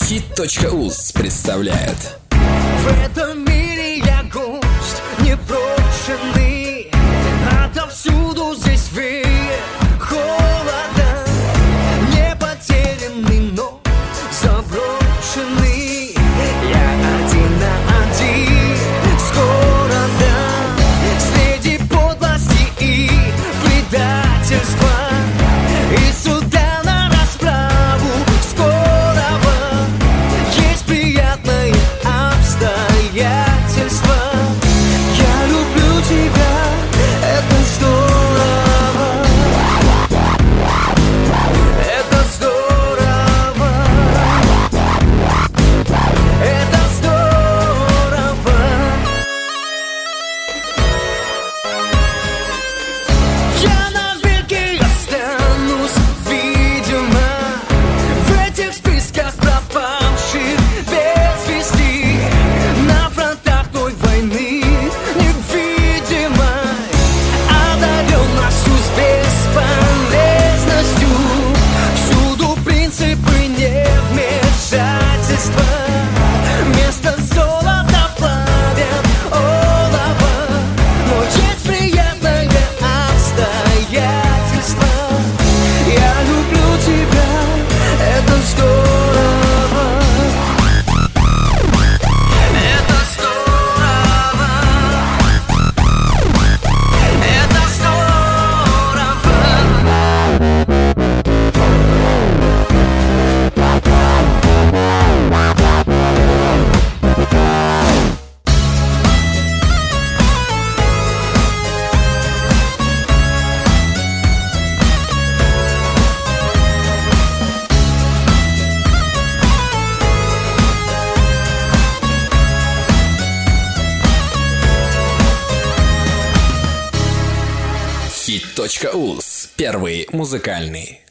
Hit.uz представляет. В этом мире я гость непрошенный, отовсюду здесь веет холодом. Не потерянный, но заброшенный. Я один на один с городом, среди подлости и предательства, и суда на расправу скорого. Есть приятное обстоятельства. Я люблю тебя, это здорово. Это здорово. Это здорово. Я навеки останусь, видимо, в этих списках пропавших без вести, на фронтах той войны невидимой, одаренностью с бесполезностью. Всюду принципы невмешательства. Вместо золота плавят олово. Но есть приятное обстоятельство. Я люблю тебя, это здорово. Это здорово. Это Hit.uz. Первый музыкальный.